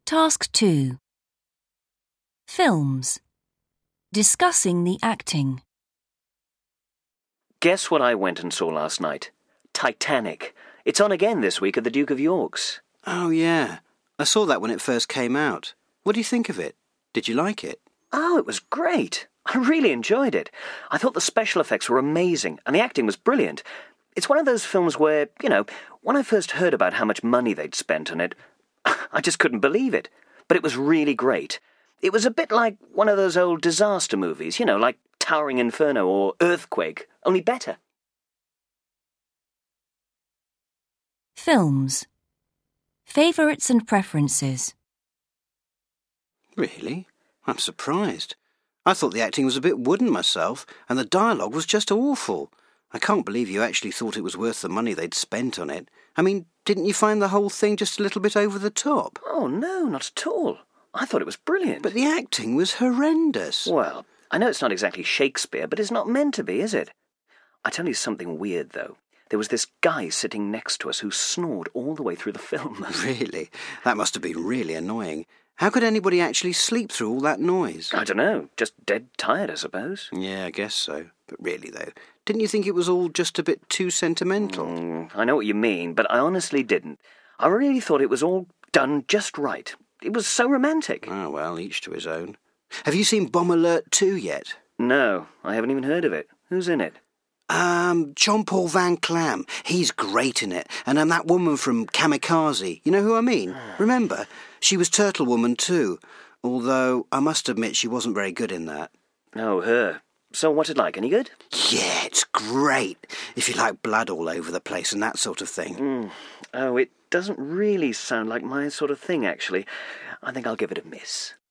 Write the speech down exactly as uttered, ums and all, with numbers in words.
Task two. Films. Discussing the acting. Guess what I went and saw last night? Titanic. It's on again this week at the Duke of York's. Oh, yeah. I saw that when it first came out. What do you think of it? Did you like it? Oh, it was great. I really enjoyed it. I thought the special effects were amazing, and the acting was brilliant. It's one of those films where, you know, when I first heard about how much money they'd spent on it, I just couldn't believe it. But it was really great. It was a bit like one of those old disaster movies, you know, like Towering Inferno or Earthquake, only better. Films. Favourites and preferences. Really? I'm surprised. I thought the acting was a bit wooden myself, and the dialogue was just awful. I can't believe you actually thought it was worth the money they'd spent on it. I mean, didn't you find the whole thing just a little bit over the top? Oh, no, not at all. I thought it was brilliant. But the acting was horrendous. Well, I know it's not exactly Shakespeare, but it's not meant to be, is it? I tell you something weird, though. There was this guy sitting next to us who snored all the way through the film. Really? That must have been really annoying. How could anybody actually sleep through all that noise? I don't know. Just dead tired, I suppose. Yeah, I guess so. But really, though, didn't you think it was all just a bit too sentimental? Mm, I know what you mean, but I honestly didn't. I really thought it was all done just right. It was so romantic. Oh, well, each to his own. Have you seen Bomb Alert two yet? No, I haven't even heard of it. Who's in it? Um, John Paul Van Clam. He's great in it. And um, that woman from Kamikaze. You know who I mean? Remember? She was Turtle Woman too. Although, I must admit, she wasn't very good in that. Oh, her. So what's it like? Any good? Yeah, it's great. If you like blood all over the place and that sort of thing. Mm. Oh, it doesn't really sound like my sort of thing, actually. I think I'll give it a miss.